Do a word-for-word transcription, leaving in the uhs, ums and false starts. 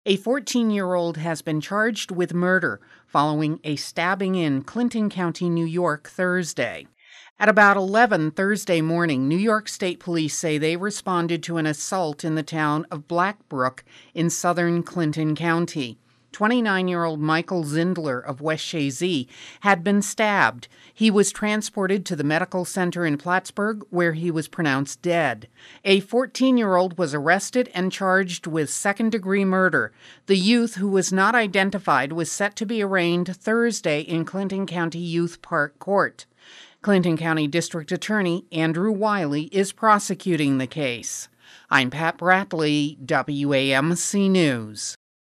A fourteen-year-old has been charged with murder following a stabbing in Clinton County, New York, Thursday. At about eleven Thursday morning, New York State Police say they responded to an assault in the town of Blackbrook in southern Clinton County. twenty-nine-year-old Michael Zindler of West Shazy had been stabbed. He was transported to the medical center in Plattsburgh, where he was pronounced dead. A fourteen-year-old was arrested and charged with second-degree murder. The youth, who was not identified, was set to be arraigned Thursday in Clinton County Youth Park Court. Clinton County District Attorney Andrew Wiley is prosecuting the case. I'm Pat Bradley, W A M C News.